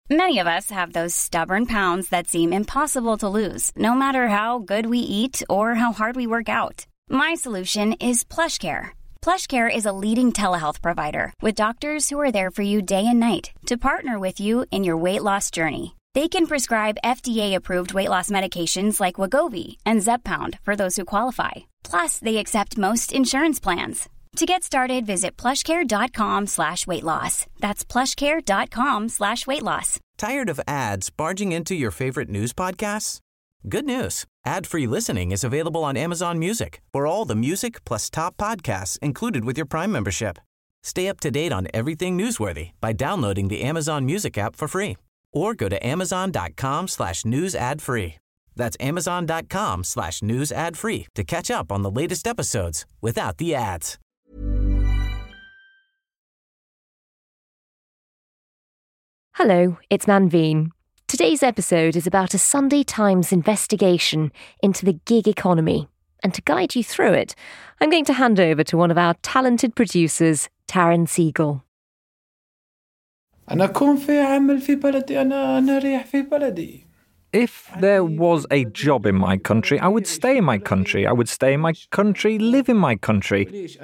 Many of us have those stubborn pounds that seem impossible to lose, no matter how good we eat or how hard we work out. My solution is PlushCare. PlushCare is a leading telehealth provider with doctors who are there for you day and night to partner with you in your weight loss journey. They can prescribe FDA-approved weight loss medications like Wegovy and Zepbound for those who qualify. Plus, they accept most insurance plans. To get started, visit plushcare.com/weightloss. That's plushcare.com/weightloss. Tired of ads barging into your favorite news podcasts? Good news. Ad-free listening is available on Amazon Music for all the music plus top podcasts included with your Prime membership. Stay up to date on everything newsworthy by downloading the Amazon Music app for free or go to amazon.com/news ad free. That's amazon.com/news ad free to catch up on the latest episodes without the ads. Hello, it's Manveen. Today's episode is about a Sunday Times investigation into the gig economy. And to guide you through it, I'm going to hand over to one of our talented producers, Taryn Siegel. If there was a job in my country, I would stay in my country. I would stay in my country, live in my country.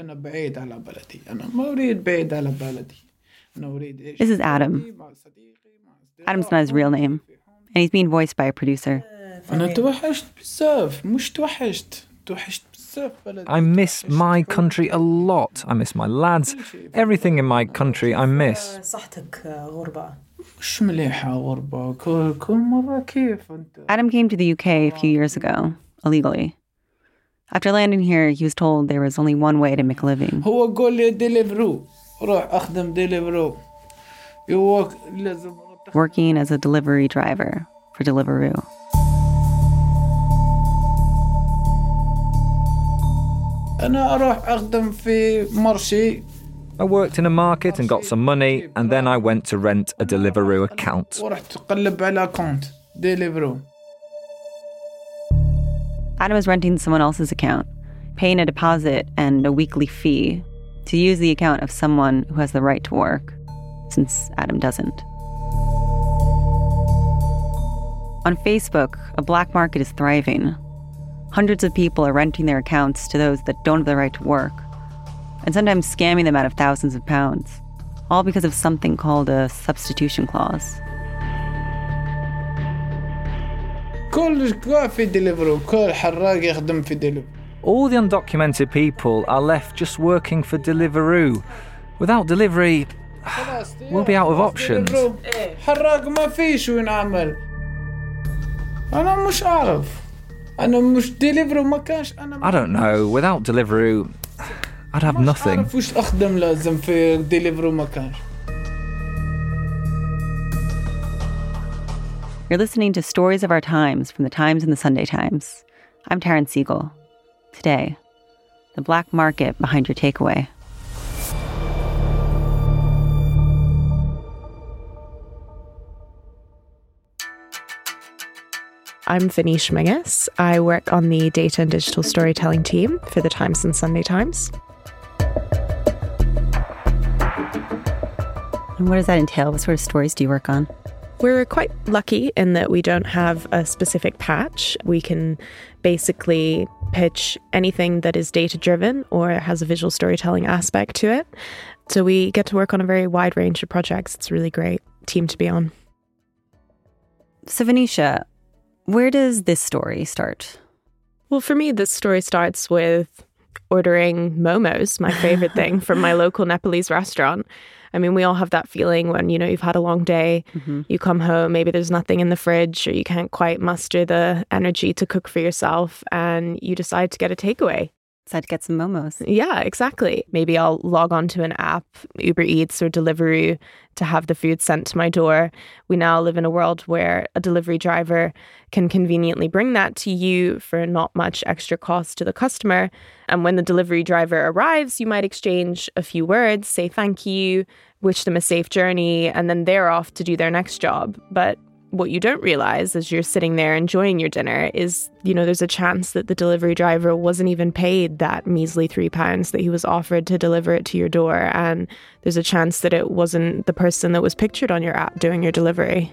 This is Adam. Adam's not his real name, and he's being voiced by a producer. I miss my country a lot. I miss my lads. Everything in my country I miss. Adam came to the UK a few years ago, illegally. After landing here, he was told there was only one way to make a living. Working as a delivery driver for Deliveroo. I worked in a market and got some money, and then I went to rent a Deliveroo account. Adam was renting someone else's account, paying a deposit and a weekly fee to use the account of someone who has the right to work, since Adam doesn't. On Facebook, a black market is thriving. Hundreds of people are renting their accounts to those that don't have the right to work, and sometimes scamming them out of thousands of pounds, all because of something called a substitution clause. All the undocumented people are left just working for Deliveroo. Without delivery, we'll be out of options. I don't know. Without Deliveroo, I'd have nothing. You're listening to Stories of Our Times from the Times and the Sunday Times. I'm Taryn Siegel. Today, the black market behind your takeaway. I'm Vanish Mingus. I work on the data and digital storytelling team for the Times and Sunday Times. And what does that entail? What sort of stories do you work on? We're quite lucky in that we don't have a specific patch. We can basically pitch anything that is data-driven or has a visual storytelling aspect to it. So we get to work on a very wide range of projects. It's a really great team to be on. So Venetia, where does this story start? Well, for me, this story starts with ordering momos, my favorite thing, from my local Nepalese restaurant. I mean, we all have that feeling when, you've had a long day, you come home, maybe there's nothing in the fridge or you can't quite muster the energy to cook for yourself and you decide to get a takeaway. Decide to get some momos. Yeah, exactly. Maybe I'll log on to an app, Uber Eats or Deliveroo, to have the food sent to my door. We now live in a world where a delivery driver can conveniently bring that to you for not much extra cost to the customer. And when the delivery driver arrives, you might exchange a few words, say thank you, wish them a safe journey, and then they're off to do their next job. But what you don't realize as you're sitting there enjoying your dinner is, there's a chance that the delivery driver wasn't even paid that measly £3 that he was offered to deliver it to your door. And there's a chance that it wasn't the person that was pictured on your app doing your delivery.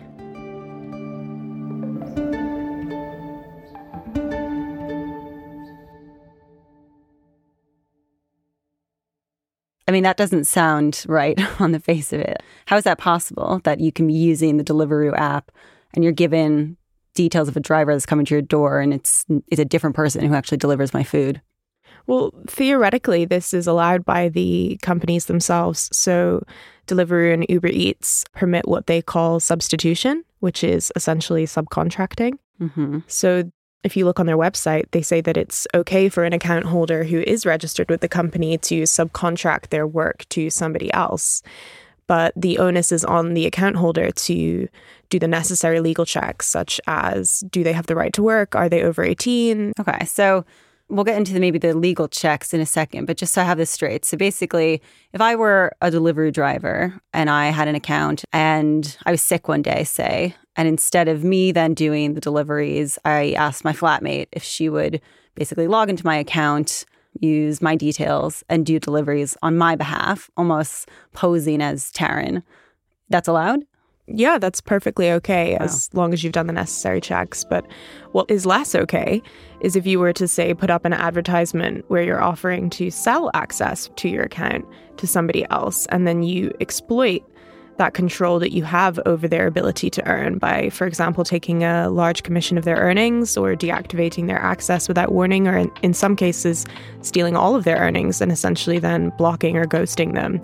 I mean, that doesn't sound right on the face of it. How is that possible that you can be using the Deliveroo app and you're given details of a driver that's coming to your door and it's a different person who actually delivers my food? Well, theoretically, this is allowed by the companies themselves. So Deliveroo and Uber Eats permit what they call substitution, which is essentially subcontracting. Mm-hmm. So if you look on their website, they say that it's okay for an account holder who is registered with the company to subcontract their work to somebody else. But the onus is on the account holder to do the necessary legal checks, such as, do they have the right to work? Are they over 18? Okay, so we'll get into maybe the legal checks in a second, but just so I have this straight. So basically, if I were a delivery driver and I had an account and I was sick one day, say, and instead of me then doing the deliveries, I asked my flatmate if she would basically log into my account, use my details, and do deliveries on my behalf, almost posing as Taryn. That's allowed? Yeah, that's perfectly okay as long as you've done the necessary checks. But what is less okay is if you were to, say, put up an advertisement where you're offering to sell access to your account to somebody else, and then you exploit that control that you have over their ability to earn by, for example, taking a large commission of their earnings or deactivating their access without warning, or in some cases, stealing all of their earnings and essentially then blocking or ghosting them.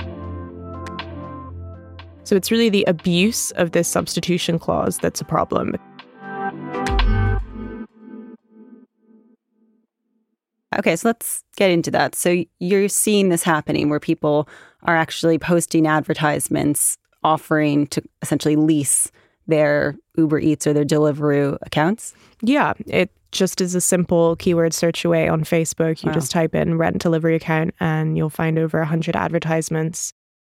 So it's really the abuse of this substitution clause that's a problem. Okay, so let's get into that. So you're seeing this happening where people are actually posting advertisements offering to essentially lease their Uber Eats or their Deliveroo accounts? Yeah, it just is a simple keyword search away on Facebook. You just type in rent delivery account and you'll find over 100 advertisements.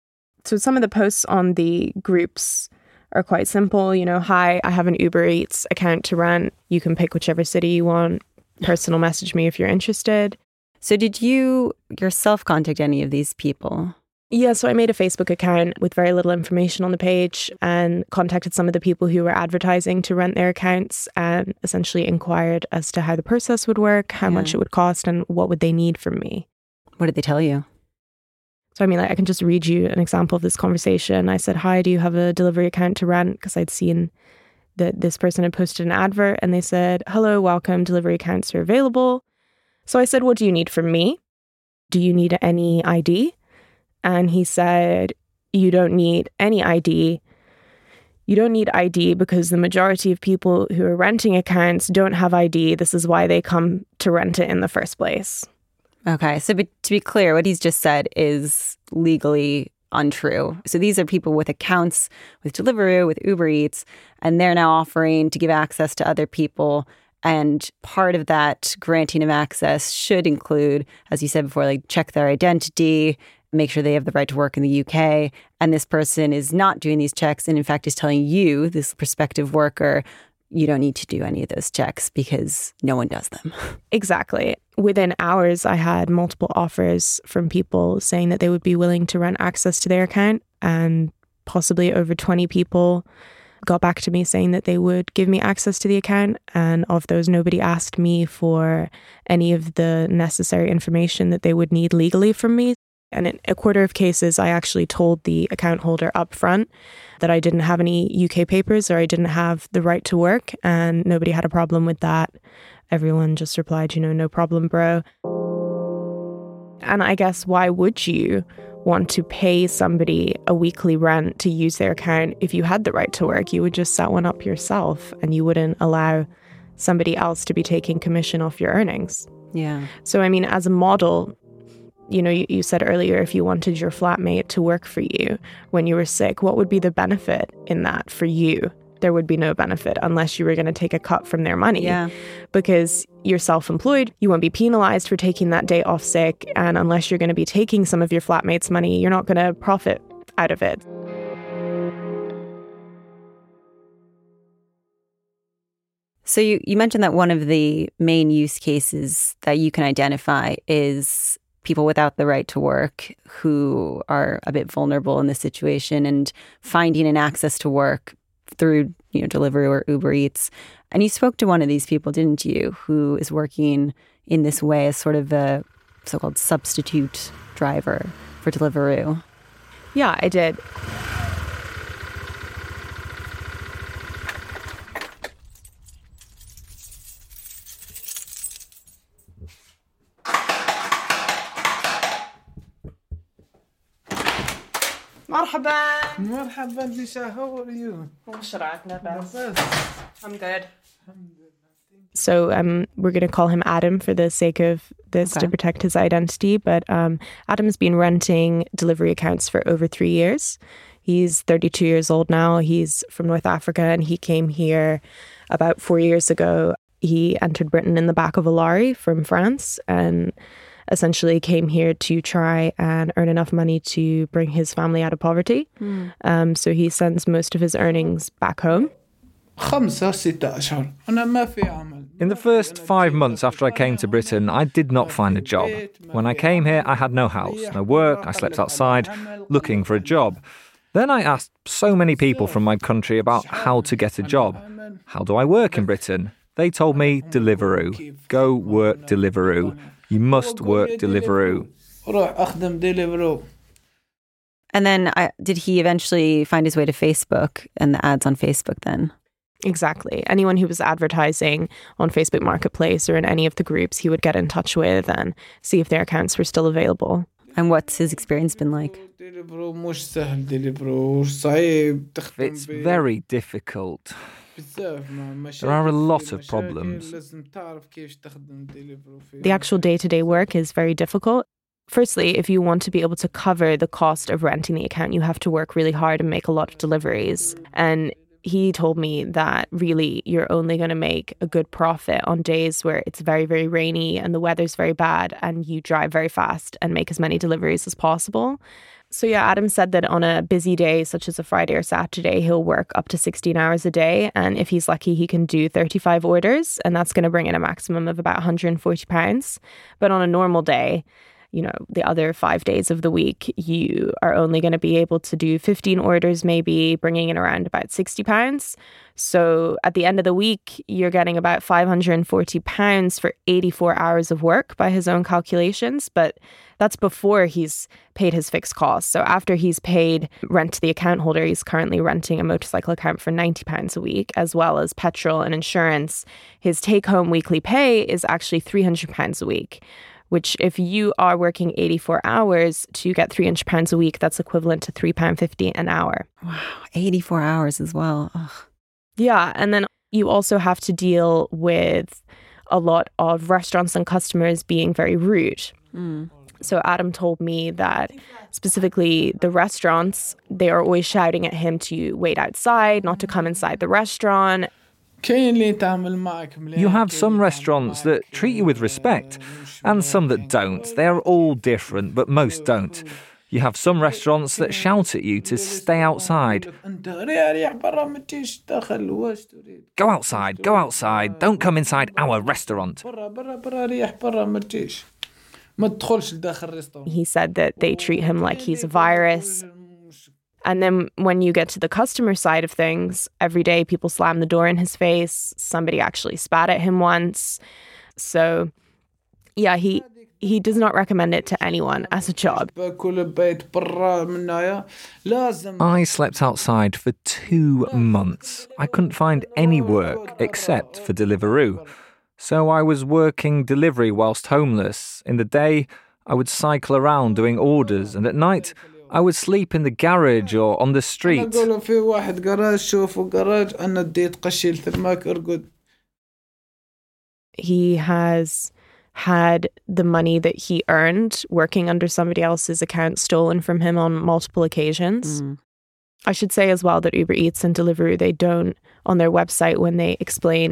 So some of the posts on the groups are quite simple. Hi, I have an Uber Eats account to rent. You can pick whichever city you want. Personal message me if you're interested. So did you yourself contact any of these people? Yeah, so I made a Facebook account with very little information on the page and contacted some of the people who were advertising to rent their accounts and essentially inquired as to how the process would work, how much it would cost, and what would they need from me. What did they tell you? So, I can just read you an example of this conversation. I said, hi, do you have a delivery account to rent? Because I'd seen that this person had posted an advert, and they said, hello, welcome, delivery accounts are available. So I said, what do you need from me? Do you need any ID? And he said, you don't need any ID. You don't need ID because the majority of people who are renting accounts don't have ID. This is why they come to rent it in the first place. Okay, so to be clear, what he's just said is legally untrue. So these are people with accounts with Deliveroo, with Uber Eats, and they're now offering to give access to other people. And part of that granting of access should include, as you said before, like check their identity, make sure they have the right to work in the UK. And this person is not doing these checks and in fact is telling you, this prospective worker, you don't need to do any of those checks because no one does them. Exactly. Within hours, I had multiple offers from people saying that they would be willing to rent access to their account, and possibly over 20 people got back to me saying that they would give me access to the account. And of those, nobody asked me for any of the necessary information that they would need legally from me. And in a quarter of cases, I actually told the account holder up front that I didn't have any UK papers or I didn't have the right to work, and nobody had a problem with that. Everyone just replied, no problem, bro. And I guess, why would you want to pay somebody a weekly rent to use their account if you had the right to work? You would just set one up yourself and you wouldn't allow somebody else to be taking commission off your earnings. Yeah. So, as a model, you said earlier, if you wanted your flatmate to work for you when you were sick, what would be the benefit in that for you? There would be no benefit unless you were going to take a cut from their money. Yeah. Because you're self-employed, you won't be penalized for taking that day off sick. And unless you're going to be taking some of your flatmate's money, you're not going to profit out of it. So you mentioned that one of the main use cases that you can identify is people without the right to work who are a bit vulnerable in this situation and finding an access to work through, Deliveroo or Uber Eats. And you spoke to one of these people, didn't you, who is working in this way as sort of a so-called substitute driver for Deliveroo. Yeah, I did. مرحبا Nisha, how are you? I'm good. So we're going to call him Adam for the sake of this to protect his identity. But Adam's been renting delivery accounts for over 3 years. He's 32 years old now. He's from North Africa and he came here about 4 years ago. He entered Britain in the back of a lorry from France and essentially came here to try and earn enough money to bring his family out of poverty. So he sends most of his earnings back home. In the first 5 months after I came to Britain, I did not find a job. When I came here, I had no house, no work, I slept outside, looking for a job. Then I asked so many people from my country about how to get a job. How do I work in Britain? They told me Deliveroo. Go work Deliveroo. You must work Deliveroo. And then did he eventually find his way to Facebook and the ads on Facebook then? Exactly. Anyone who was advertising on Facebook Marketplace or in any of the groups he would get in touch with and see if their accounts were still available. And what's his experience been like? It's very difficult. There are a lot of problems. The actual day-to-day work is very difficult. Firstly, if you want to be able to cover the cost of renting the account, you have to work really hard and make a lot of deliveries. And he told me that really you're only going to make a good profit on days where it's very, very rainy and the weather's very bad and you drive very fast and make as many deliveries as possible. So yeah, Adam said that on a busy day, such as a Friday or Saturday, he'll work up to 16 hours a day. And if he's lucky, he can do 35 orders. And that's going to bring in a maximum of about £140. But on a normal day, the other 5 days of the week, you are only going to be able to do 15 orders, maybe bringing in around about £60. So at the end of the week, you're getting about £540 for 84 hours of work by his own calculations. But that's before he's paid his fixed costs. So after he's paid rent to the account holder, he's currently renting a motorcycle account for £90 a week, as well as petrol and insurance. His take-home weekly pay is actually £300 a week, which if you are working 84 hours to get £300 a week, that's equivalent to £3.50 an hour. Wow, 84 hours as well. Ugh. Yeah, and then you also have to deal with a lot of restaurants and customers being very rude. So Adam told me that specifically the restaurants, they are always shouting at him to wait outside, not to come inside the restaurant. You have some restaurants that treat you with respect and some that don't. They are all different, but most don't. You have some restaurants that shout at you to stay outside. Go outside, don't come inside our restaurant. He said that they treat him like he's a virus. And then when you get to the customer side of things, every day people slam the door in his face. Somebody actually spat at him once. So, yeah, he does not recommend it to anyone as a job. I slept outside for 2 months. I couldn't find any work except for Deliveroo. So I was working delivery whilst homeless. In the day, I would cycle around doing orders, and at night, I would sleep in the garage or on the street. He has had the money that he earned working under somebody else's account stolen from him on multiple occasions. I should say as well that Uber Eats and Deliveroo, they don't, on their website, when they explain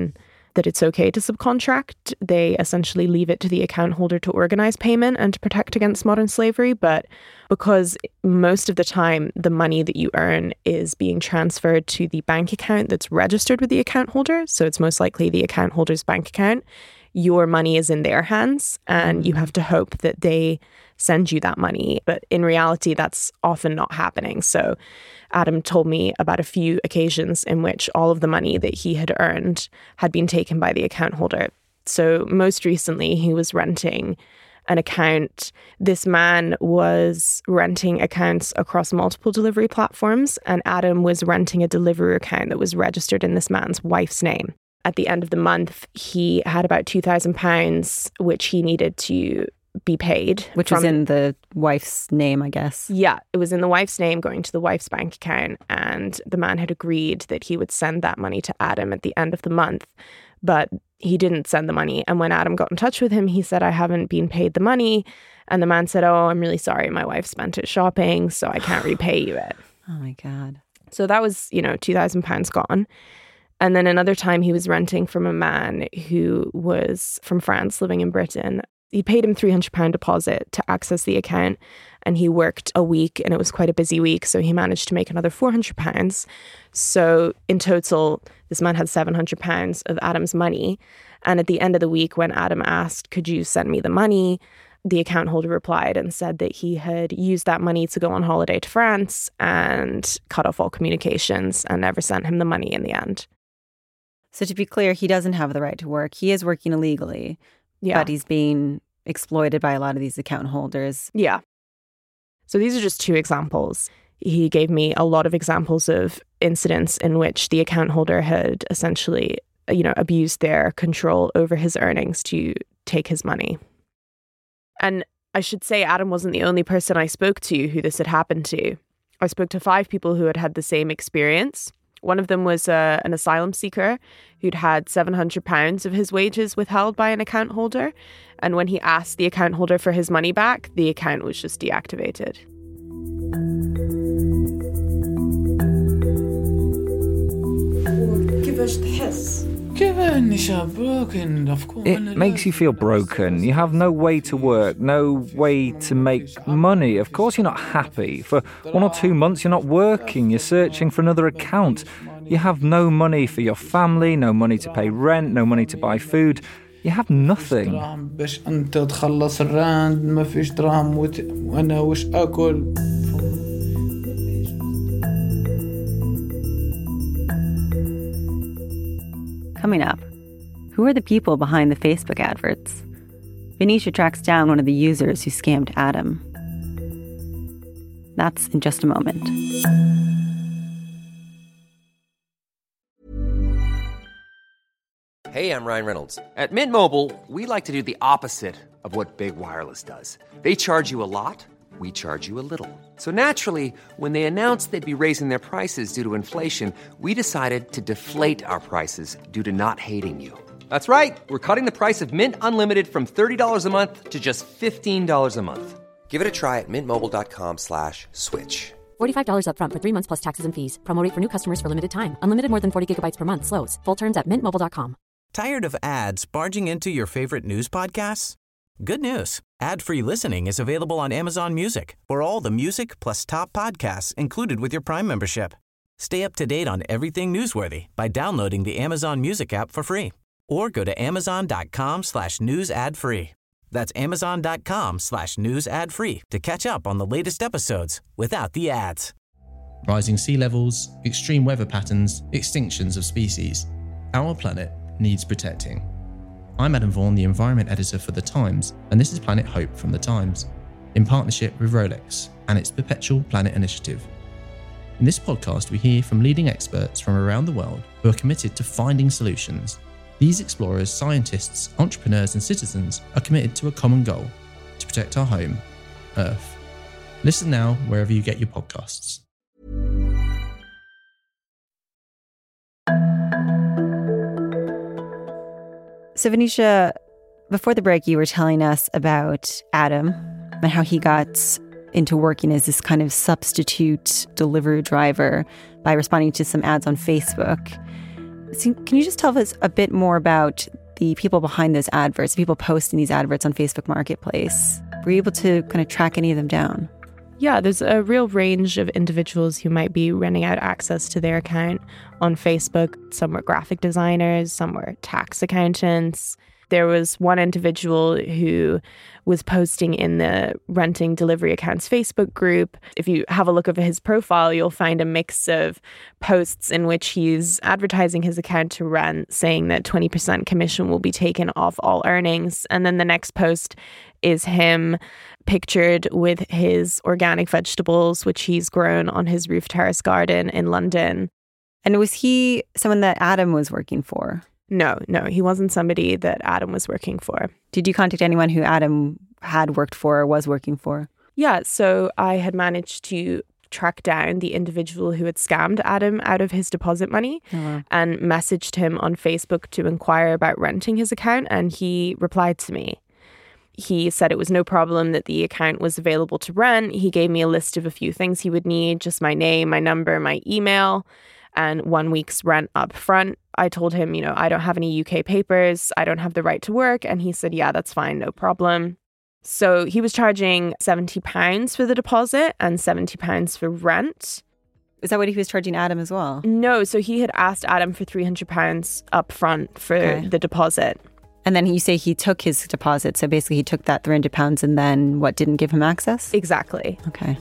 that it's okay to subcontract. They essentially leave it to the account holder to organize payment and to protect against modern slavery. But because most of the time the money that you earn is being transferred to the bank account that's registered with the account holder, so it's most likely the account holder's bank account, your money is in their hands and you have to hope that they send you that money. But in reality, that's often not happening. So Adam told me about a few occasions in which all of the money that he had earned had been taken by the account holder. So most recently, he was renting an account. This man was renting accounts across multiple delivery platforms, and Adam was renting a Deliveroo account that was registered in this man's wife's name. At the end of the month, he had about £2,000, which he needed to be paid. Which was in the wife's name, I guess. Yeah, it was in the wife's name, going to the wife's bank account. And the man had agreed that he would send that money to Adam at the end of the month. But he didn't send the money. And when Adam got in touch with him, he said, I haven't been paid the money. And the man said, oh, I'm really sorry. My wife spent it shopping, so I can't repay you it. Oh, my God. So that was, £2,000 gone. And then another time he was renting from a man who was from France living in Britain. He paid him £300 deposit to access the account, and he worked a week, and it was quite a busy week, so he managed to make another £400. So in total, this man had £700 of Adam's money. And at the end of the week, when Adam asked, could you send me the money? The account holder replied and said that he had used that money to go on holiday to France and cut off all communications and never sent him the money in the end. So to be clear, he doesn't have the right to work. He is working illegally, but he's being exploited by a lot of these account holders. Yeah. So these are just two examples. He gave me a lot of examples of incidents in which the account holder had essentially, abused their control over his earnings to take his money. And I should say Adam wasn't the only person I spoke to who this had happened to. I spoke to 5 people who had had the same experience. One of them was an asylum seeker who'd had £700 of his wages withheld by an account holder. And when he asked the account holder for his money back, the account was just deactivated. It makes you feel broken. You have no way to work, no way to make money. Of course you're not happy. For 1 or 2 months you're not working, you're searching for another account. You have no money for your family, no money to pay rent, no money to buy food. You have nothing. Coming up, who are the people behind the Facebook adverts? Venetia tracks down one of the users who scammed Adam. That's in just a moment. Hey, I'm Ryan Reynolds. At Mint Mobile, we like to do the opposite of what Big Wireless does. They charge you a lot, we charge you a little. So naturally, when they announced they'd be raising their prices due to inflation, we decided to deflate our prices due to not hating you. That's right. We're cutting the price of Mint Unlimited from $30 a month to just $15 a month. Give it a try at mintmobile.com/switch. $45 up front for 3 months plus taxes and fees. Promo rate for new customers for limited time. Unlimited more than 40 gigabytes per month. Slows full terms at mintmobile.com. Tired of ads barging into your favorite news podcasts? Good news. Ad-free listening is available on Amazon Music for all the music plus top podcasts included with your Prime membership. Stay up to date on everything newsworthy by downloading the Amazon Music app for free or go to amazon.com/news ad free. That's amazon.com/news ad free to catch up on the latest episodes without the ads. Rising sea levels, extreme weather patterns, extinctions of species. Our planet needs protecting. I'm Adam Vaughan, the Environment Editor for The Times, and this is Planet Hope from The Times, in partnership with Rolex and its Perpetual Planet Initiative. In this podcast, we hear from leading experts from around the world who are committed to finding solutions. These explorers, scientists, entrepreneurs, and citizens are committed to a common goal: to protect our home, Earth. Listen now wherever you get your podcasts. So, Venetia, before the break, you were telling us about Adam and how he got into working as this kind of substitute delivery driver by responding to some ads on Facebook. So can you just tell us a bit more about the people behind those adverts, the people posting these adverts on Facebook Marketplace? Were you able to kind of track any of them down? Yeah, there's a real range of individuals who might be renting out access to their account on Facebook. Some were graphic designers, some were tax accountants. There was one individual who was posting in the Renting Delivery Accounts Facebook group. If you have a look over his profile, you'll find a mix of posts in which he's advertising his account to rent, saying that 20% commission will be taken off all earnings. And then the next post is him pictured with his organic vegetables, which he's grown on his roof terrace garden in London. And was he someone that Adam was working for? No, he wasn't somebody that Adam was working for. Did you contact anyone who Adam had worked for or was working for? Yeah, so I had managed to track down the individual who had scammed Adam out of his deposit money and messaged him on Facebook to inquire about renting his account, and he replied to me. He said it was no problem, that the account was available to rent. He gave me a list of a few things he would need, just my name, my number, my email, and 1 week's rent up front. I told him, I don't have any UK papers, I don't have the right to work. And he said, yeah, that's fine, no problem. So he was charging £70 for the deposit and £70 for rent. Is that what he was charging Adam as well? No, so he had asked Adam for £300 up front for the deposit. And then you say he took his deposit. So basically he took that £300 and then didn't give him access? Exactly. Okay.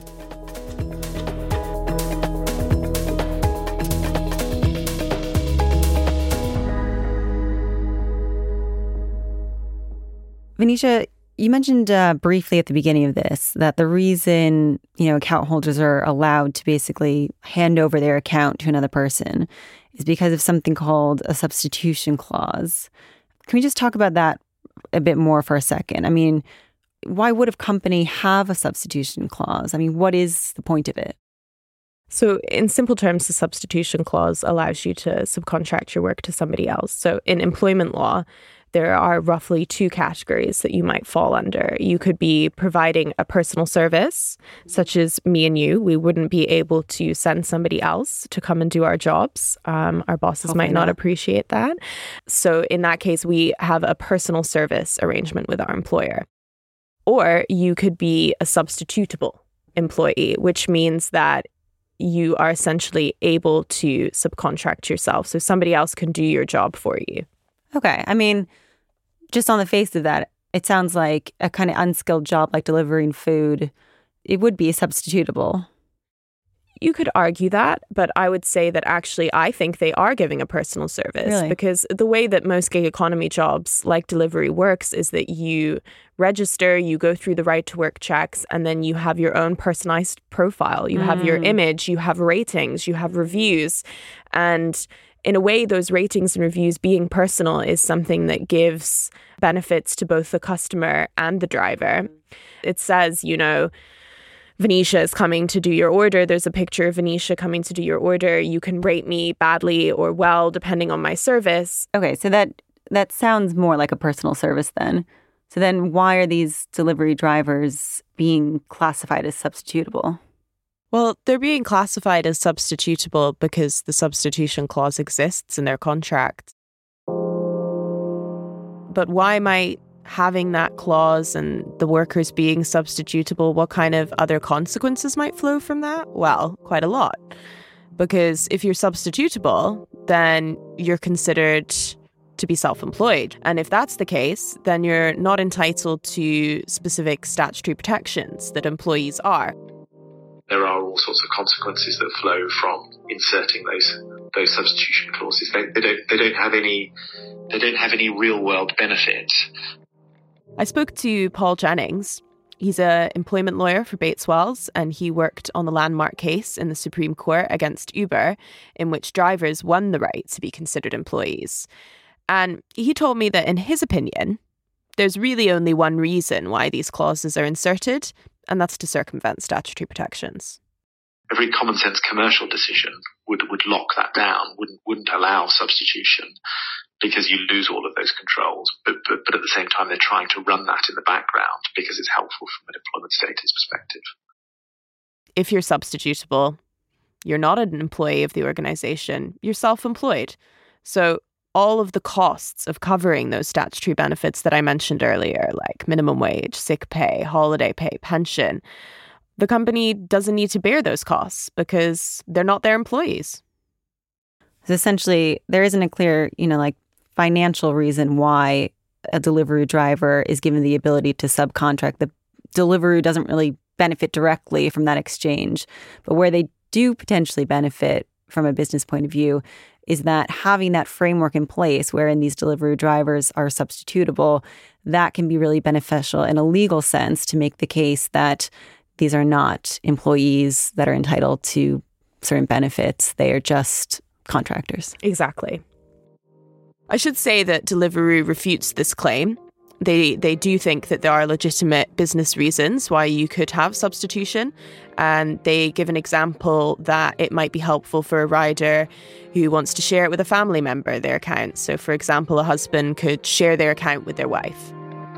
Venetia, you mentioned briefly at the beginning of this that the reason, account holders are allowed to basically hand over their account to another person is because of something called a substitution clause. Can we just talk about that a bit more for a second? I mean, why would a company have a substitution clause? I mean, what is the point of it? So in simple terms, the substitution clause allows you to subcontract your work to somebody else. So in employment law, there are roughly two categories that you might fall under. You could be providing a personal service, such as me and you. We wouldn't be able to send somebody else to come and do our jobs. Our bosses might not appreciate that. So in that case, we have a personal service arrangement with our employer. Or you could be a substitutable employee, which means that you are essentially able to subcontract yourself. So somebody else can do your job for you. Okay. I mean, just on the face of that, it sounds like a kind of unskilled job like delivering food. It would be substitutable. You could argue that, but I would say that actually I think they are giving a personal service. Really? Because the way that most gig economy jobs like delivery works is that you register, you go through the right to work checks, and then you have your own personalized profile. You have your image, you have ratings, you have reviews. And in a way, those ratings and reviews being personal is something that gives benefits to both the customer and the driver. It says, Venetia is coming to do your order. There's a picture of Venetia coming to do your order. You can rate me badly or well, depending on my service. Okay, so that sounds more like a personal service then. So then why are these delivery drivers being classified as substitutable? Well, they're being classified as substitutable because the substitution clause exists in their contract. But why might having that clause and the workers being substitutable, what kind of other consequences might flow from that? Well, quite a lot. Because if you're substitutable, then you're considered to be self-employed. And if that's the case, then you're not entitled to specific statutory protections that employees are. There are all sorts of consequences that flow from inserting those substitution clauses. They don't have any real world benefit. I spoke to Paul Jennings. He's an employment lawyer for Bates Wells, and he worked on the landmark case in the Supreme Court against Uber, in which drivers won the right to be considered employees. And he told me that in his opinion, there's really only one reason why these clauses are inserted, and that's to circumvent statutory protections. A very common sense commercial decision would lock that down, wouldn't allow substitution, because you lose all of those controls. But at the same time, they're trying to run that in the background because it's helpful from an employment status perspective. If you're substitutable, you're not an employee of the organization, you're self-employed. So all of the costs of covering those statutory benefits that I mentioned earlier, like minimum wage, sick pay, holiday pay, pension, the company doesn't need to bear those costs because they're not their employees. So essentially, there isn't a clear, financial reason why a Deliveroo driver is given the ability to subcontract. The Deliveroo doesn't really benefit directly from that exchange. But where they do potentially benefit from a business point of view is that having that framework in place wherein these Deliveroo drivers are substitutable, that can be really beneficial in a legal sense to make the case that these are not employees that are entitled to certain benefits. They are just contractors. Exactly. I should say that Deliveroo refutes this claim. They do think that there are legitimate business reasons why you could have substitution. And they give an example that it might be helpful for a rider who wants to share it with a family member, their account. So, for example, a husband could share their account with their wife.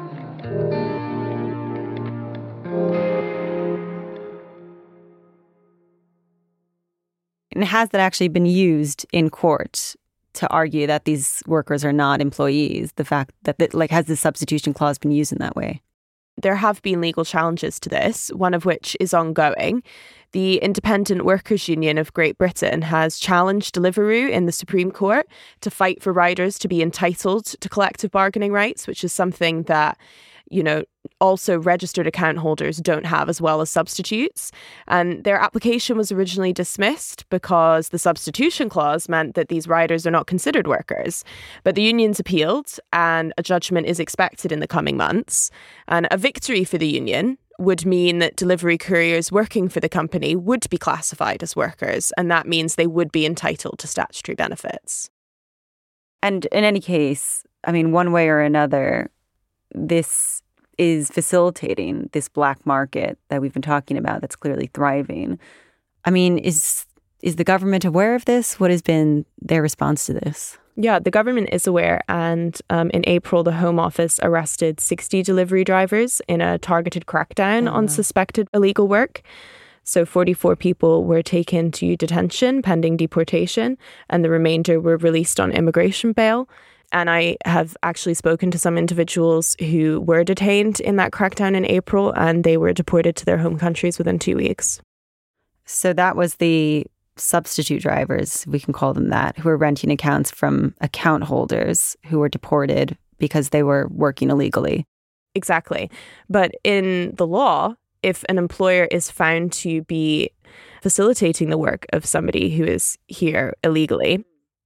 And has that actually been used in court to argue that these workers are not employees? The fact that, has the substitution clause been used in that way? There have been legal challenges to this, one of which is ongoing. The Independent Workers' Union of Great Britain has challenged Deliveroo in the Supreme Court to fight for riders to be entitled to collective bargaining rights, which is something that also registered account holders don't have, as well as substitutes. And their application was originally dismissed because the substitution clause meant that these riders are not considered workers. But the unions appealed, and a judgment is expected in the coming months. And a victory for the union would mean that delivery couriers working for the company would be classified as workers, and that means they would be entitled to statutory benefits. And in any case, one way or another, this is facilitating this black market that we've been talking about that's clearly thriving. Is the government aware of this? What has been their response to this? Yeah, the government is aware. And in April, the Home Office arrested 60 delivery drivers in a targeted crackdown on suspected illegal work. So 44 people were taken to detention pending deportation, and the remainder were released on immigration bail. And I have actually spoken to some individuals who were detained in that crackdown in April, and they were deported to their home countries within 2 weeks. So that was the substitute drivers, we can call them that, who were renting accounts from account holders who were deported because they were working illegally. Exactly. But in the law, if an employer is found to be facilitating the work of somebody who is here illegally,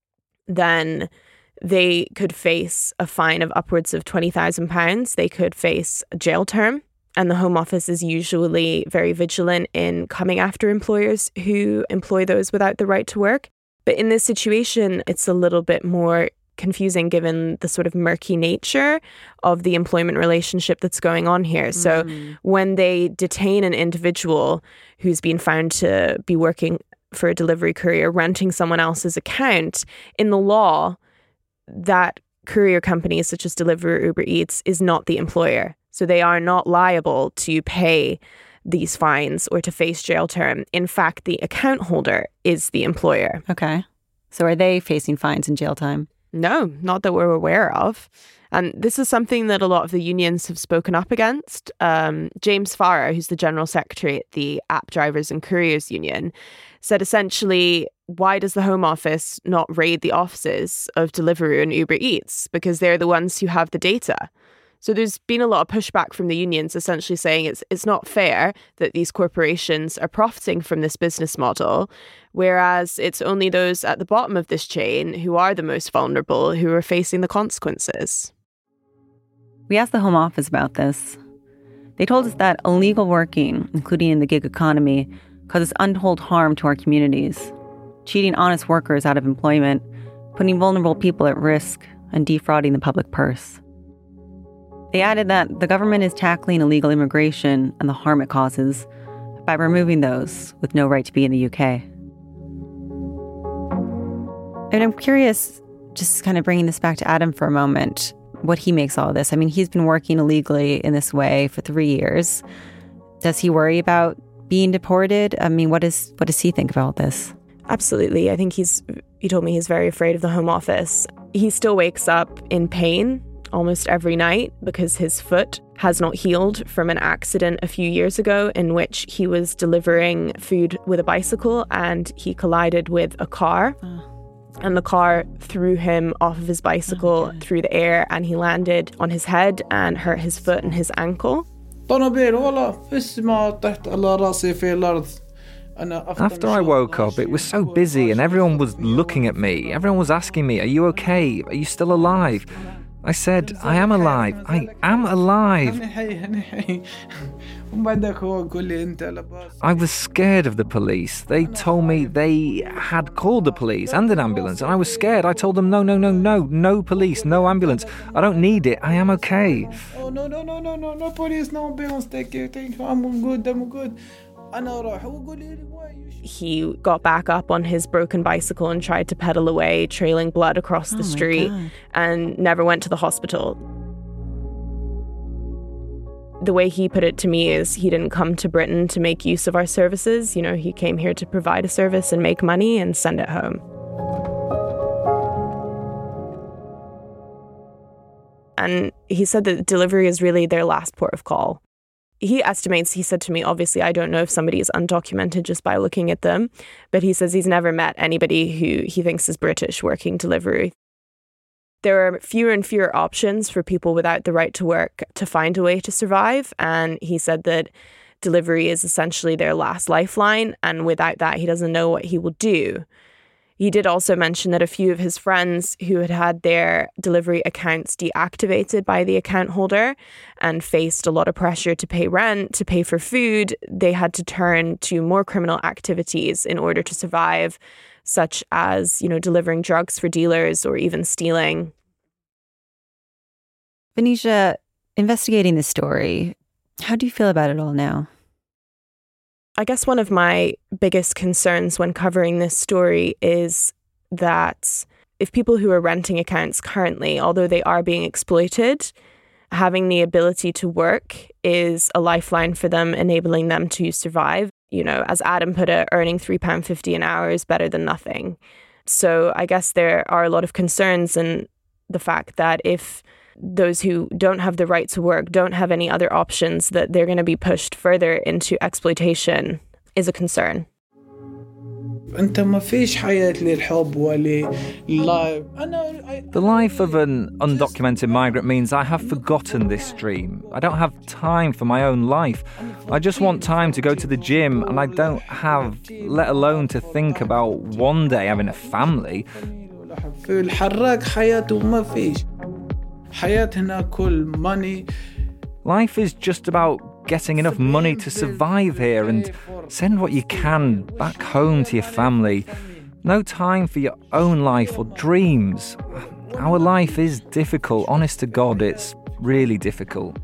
then they could face a fine of upwards of £20,000. They could face a jail term. And the Home Office is usually very vigilant in coming after employers who employ those without the right to work. But in this situation, it's a little bit more confusing given the sort of murky nature of the employment relationship that's going on here. So when they detain an individual who's been found to be working for a delivery courier, renting someone else's account, in the law, that courier companies such as Deliveroo or Uber Eats is not the employer. So they are not liable to pay these fines or to face jail term. In fact, the account holder is the employer. Okay. So are they facing fines and jail time? No, not that we're aware of. And this is something that a lot of the unions have spoken up against. James Farrar, who's the General Secretary at the App Drivers and Couriers Union, said essentially, why does the Home Office not raid the offices of Deliveroo and Uber Eats? Because they're the ones who have the data. So there's been a lot of pushback from the unions essentially saying it's not fair that these corporations are profiting from this business model, whereas it's only those at the bottom of this chain who are the most vulnerable who are facing the consequences. We asked the Home Office about this. They told us that illegal working, including in the gig economy, causes untold harm to our communities, cheating honest workers out of employment, putting vulnerable people at risk, and defrauding the public purse. They added that the government is tackling illegal immigration and the harm it causes by removing those with no right to be in the UK. And I'm curious, just kind of bringing this back to Adam for a moment, what he makes of all of this. He's been working illegally in this way for 3 years. Does he worry about being deported? What does he think about this? Absolutely. I think he's He told me he's very afraid of the Home Office. He still wakes up in pain almost every night because his foot has not healed from an accident a few years ago in which he was delivering food with a bicycle and he collided with a car. And the car threw him off of his bicycle through the air, and he landed on his head and hurt his foot and his ankle. After I woke up, it was so busy and everyone was looking at me. Everyone was asking me, "Are you okay? Are you still alive?" I said, "I am alive. I am alive." I was scared of the police. They told me they had called the police and an ambulance, and I was scared. I told them, no police, no ambulance. I don't need it. I am okay. Oh, no police, no ambulance. Thank you. I'm good. He got back up on his broken bicycle and tried to pedal away, trailing blood across the street, and never went to the hospital. The way he put it to me is he didn't come to Britain to make use of our services. You know, he came here to provide a service and make money and send it home. And he said that delivery is really their last port of call. He estimates, he said to me, obviously, I don't know if somebody is undocumented just by looking at them, but he says he's never met anybody who he thinks is British working delivery. There are fewer and fewer options for people without the right to work to find a way to survive. And he said that delivery is essentially their last lifeline. And without that, he doesn't know what he will do. He did also mention that a few of his friends who had had their delivery accounts deactivated by the account holder and faced a lot of pressure to pay rent, to pay for food, they had to turn to more criminal activities in order to survive, such as, you know, delivering drugs for dealers or even stealing. Venetia, investigating this story, how do you feel about it all now? I guess one of my biggest concerns when covering this story is that if people who are renting accounts currently, although they are being exploited, having the ability to work is a lifeline for them, enabling them to survive. You know, as Adam put it, earning £3.50 an hour is better than nothing. So I guess there are a lot of concerns in the fact that if those who don't have the right to work don't have any other options, that they're going to be pushed further into exploitation is a concern. The life of an undocumented migrant means I have forgotten this dream. I don't have time for my own life. I just want time to go to the gym, and I don't have, let alone to think about one day having a family. Life is just about getting enough money to survive here and send what you can back home to your family. No time for your own life or dreams. Our life is difficult, honest to God, it's really difficult.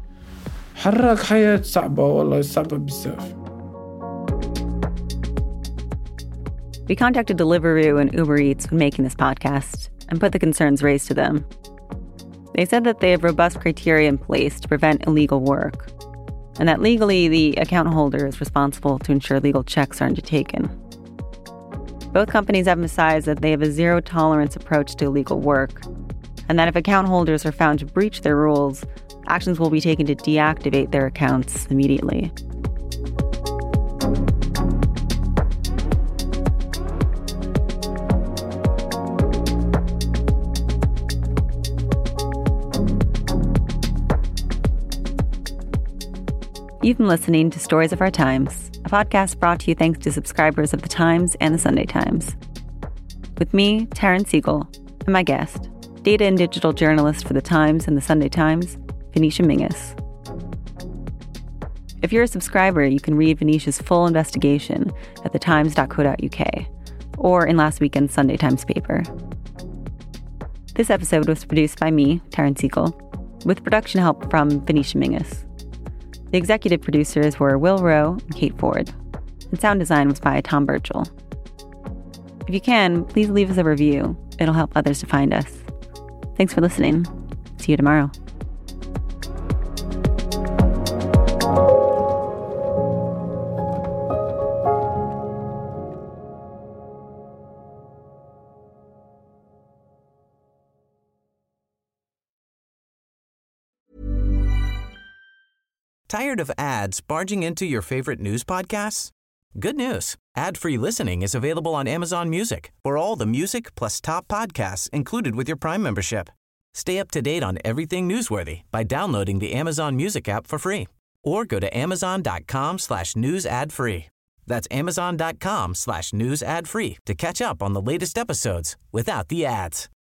We contacted Deliveroo and Uber Eats when making this podcast and put the concerns raised to them. They said that they have robust criteria in place to prevent illegal work, and that legally the account holder is responsible to ensure legal checks are undertaken. Both companies emphasize that they have a zero-tolerance approach to illegal work, and that if account holders are found to breach their rules, actions will be taken to deactivate their accounts immediately. You've been listening to Stories of Our Times, a podcast brought to you thanks to subscribers of The Times and The Sunday Times. With me, Taryn Siegel, and my guest, data and digital journalist for The Times and The Sunday Times, Venetia Mingus. If you're a subscriber, you can read Venetia's full investigation at thetimes.co.uk or in last weekend's Sunday Times paper. This episode was produced by me, Taryn Siegel, with production help from Venetia Mingus. The executive producers were Will Rowe and Kate Ford, and sound design was by Tom Birchall. If you can, please leave us a review. It'll help others to find us. Thanks for listening. See you tomorrow. Tired of ads barging into your favorite news podcasts? Good news. Ad-free listening is available on Amazon Music for all the music plus top podcasts included with your Prime membership. Stay up to date on everything newsworthy by downloading the Amazon Music app for free or go to amazon.com/news ad free. That's amazon.com/news ad free to catch up on the latest episodes without the ads.